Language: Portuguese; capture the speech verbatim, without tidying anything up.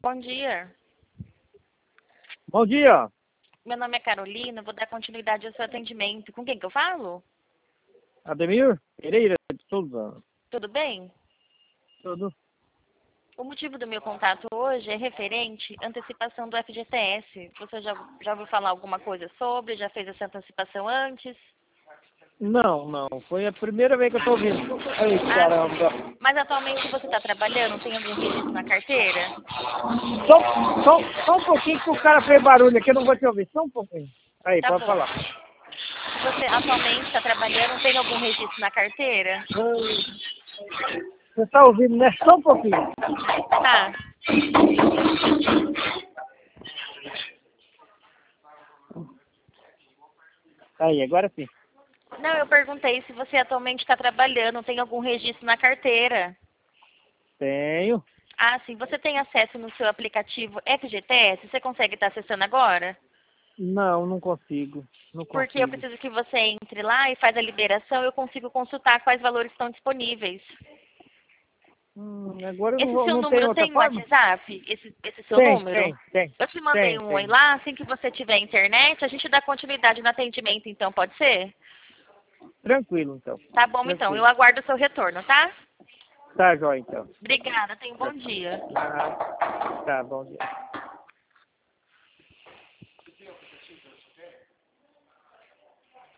Bom dia. Bom dia. Meu nome é Carolina, vou dar continuidade ao seu atendimento. Com quem que eu falo? Ademir Pereira de Souza. Tudo bem? Tudo. O motivo do meu contato hoje é referente à antecipação do F G T S. Você já, já ouviu falar alguma coisa sobre? Já fez essa antecipação antes? Não, não. Foi a primeira vez que eu tô ouvindo. Ai, caramba. Mas atualmente você está trabalhando? Tem algum registro na carteira? Só, só, só um pouquinho que o cara fez barulho aqui, eu não vou te ouvir. Só um pouquinho. Aí, Tá pode bom. falar. Você atualmente está trabalhando? Tem algum registro na carteira? Ai, você tá ouvindo, né? Só um pouquinho. Tá. Aí, agora sim. Não, eu perguntei se você atualmente está trabalhando, tem algum registro na carteira. Tenho. Ah, sim. Você tem acesso no seu aplicativo F G T S? Você consegue estar acessando agora? Não, não consigo. Não Porque eu consigo. preciso que você entre lá e faz a liberação, eu consigo consultar quais valores estão disponíveis. Hum, agora eu não, Esse vou, seu não tem número outra tem forma? WhatsApp? Esse, esse seu Tem, número? tem, tem. Eu te mandei Tem, um oi tem. lá, assim que você tiver internet, a gente dá continuidade no atendimento, então, pode ser? Tranquilo, então. Tá bom, então. Eu Tranquilo. aguardo o seu retorno, tá? Tá, jóia, então. Obrigada. Tenha um bom dia. Ah, tá, bom dia.